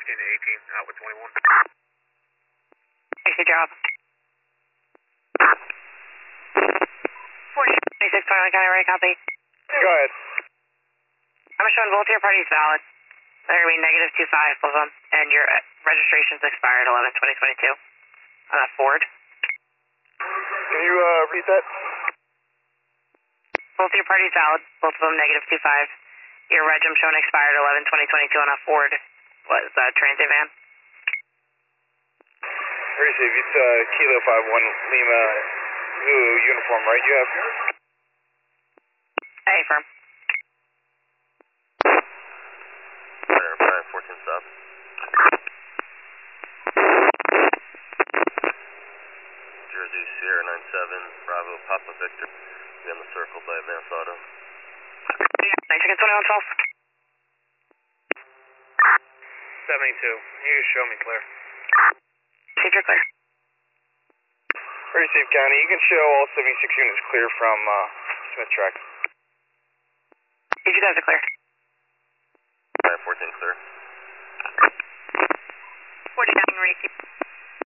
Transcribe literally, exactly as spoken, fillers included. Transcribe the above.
fifteen to eighteen, out with twenty-one. Good job. forty, twenty-six, twenty-one, County, ready, copy. Go ahead. I'm showing both your parties valid. They're going to be negative two five, both of them, and your registration's expired eleven twenty twenty-two on a Ford. Can you uh, read that? Both your parties valid, both of them negative two five. Your reg I'm showing expired eleven twenty twenty-two on a Ford. What is that, transit van? Receive, it's uh, Kilo five one Lima Zulu uniform, right? You have? Hey, firm. Center, Brian, fourteen stop. Jersey, Sierra nine seven, Bravo, Papa Victor. Be on the circle by Advance Auto. nine seconds, twenty-one twelve. seventy-two. You just show me clear. Received, you're clear. Receive, County. You can show all seventy-six units clear from uh, Smith Track. You guys are clear. Brian, fourteen clear. forty-nine, ready.